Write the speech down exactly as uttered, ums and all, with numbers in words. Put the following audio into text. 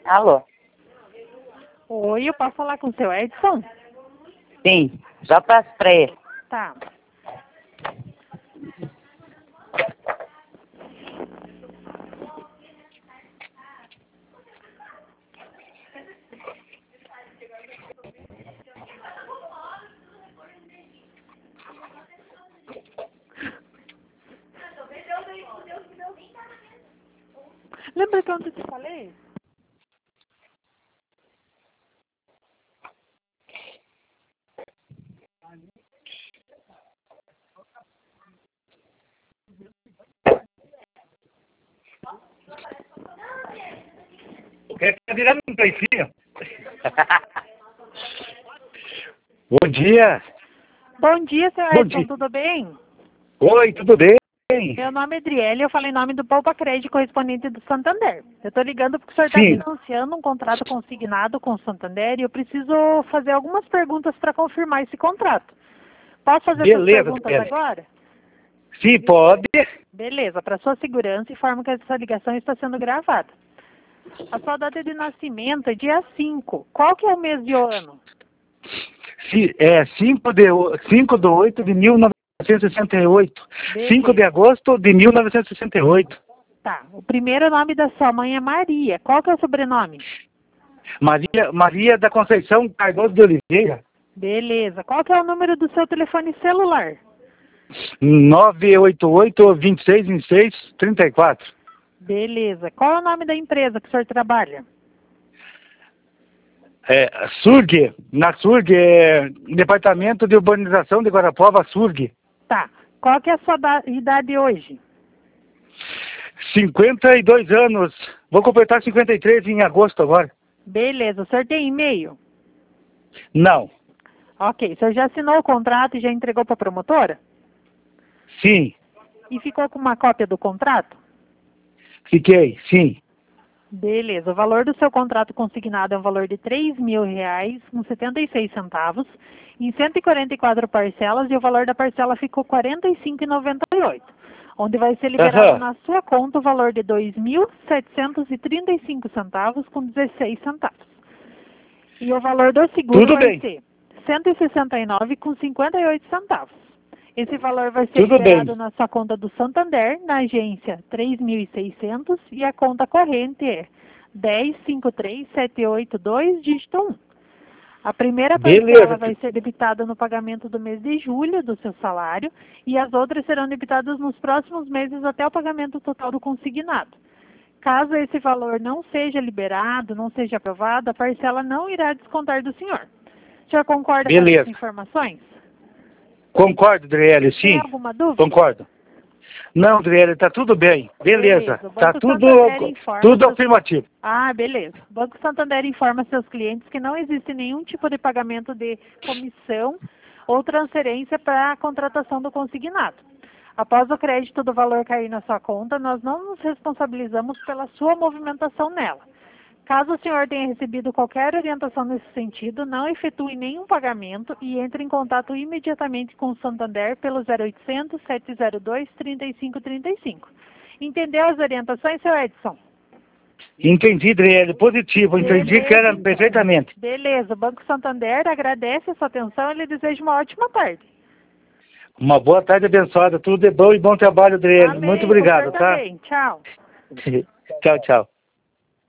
Alô? Oi, eu posso falar com o seu Edson? Sim, já passo para ele. Tá. Lembra que ontem eu te falei? Quer virar um peitinho? Bom dia. Bom dia, seu Bom Edson, dia. tudo bem? Oi, tudo bem? Meu nome é Adriele, eu falei em nome do Poupa Crédito, correspondente do Santander. Eu estou ligando porque o senhor está Sim. financiando um contrato consignado com o Santander e eu preciso fazer algumas perguntas para confirmar esse contrato. Posso fazer essas Beleza, perguntas Adriele. agora? Sim, pode. Beleza, para sua segurança, informo que essa ligação está sendo gravada. A sua data de nascimento é dia cinco. Qual que é o mês de ano? Sim, é cinco de oito de mil novecentos e sessenta e oito. cinco de agosto de mil novecentos e sessenta e oito. Tá. O primeiro nome da sua mãe é Maria. Qual que é o sobrenome? Maria, Maria da Conceição Cardoso de Oliveira. Beleza. Qual que é o número do seu telefone celular? nove oito oito, dois seis dois seis, três quatro. Beleza. Qual é o nome da empresa que o senhor trabalha? É, Surg, na Surg, é, Departamento de Urbanização de Guarapuava, Surg. Tá. Qual que é a sua da- idade hoje? cinquenta e dois anos. Vou completar cinquenta e três em agosto agora. Beleza. O senhor tem e-mail? Não. Ok. O senhor já assinou o contrato e já entregou para a promotora? Sim. E ficou com uma cópia do contrato? Fiquei, sim. Beleza. O valor do seu contrato consignado é um valor de três mil reais com setenta e seis centavos em cento e quarenta e quatro parcelas e o valor da parcela ficou quarenta e cinco reais e noventa e oito centavos, onde vai ser liberado Aham. na sua conta o valor de dois mil setecentos e trinta e cinco centavos com dezesseis centavos. E o valor do seguro Tudo vai bem. ser cento e sessenta e nove reais com cinquenta e oito centavos. Esse valor vai ser Tudo liberado bem. na sua conta do Santander, na agência três mil e seiscentos, e a conta corrente é dez cinco três sete oito dois, dígito um. A primeira parcela Beleza. vai ser debitada no pagamento do mês de julho do seu salário e as outras serão debitadas nos próximos meses até o pagamento total do consignado. Caso esse valor não seja liberado, não seja aprovado, a parcela não irá descontar do senhor. O senhor concorda com Beleza. essas informações? Concordo, Adriele, Tem sim. alguma dúvida? Concordo. Não, Adriele, tá tudo bem. Beleza. Beleza. O Tá Banco tudo, Santander informa tudo seus... afirmativo. Ah, beleza. O Banco Santander informa seus clientes que não existe nenhum tipo de pagamento de comissão ou transferência para a contratação do consignado. Após o crédito do valor cair na sua conta, nós não nos responsabilizamos pela sua movimentação nela. Caso o senhor tenha recebido qualquer orientação nesse sentido, não efetue nenhum pagamento e entre em contato imediatamente com o Santander pelo zero oitocentos, sete zero dois, trinta e cinco trinta e cinco. Entendeu as orientações, seu Edson? Entendi, Adriele. Positivo. Entendi Beleza, que era então. perfeitamente. Beleza, o Banco Santander agradece a sua atenção e lhe deseja uma ótima tarde. Uma boa tarde abençoada. Tudo de bom e bom trabalho, Adriele. Amém, Muito pro obrigado, senhor tá? também. Tchau. Tchau, tchau.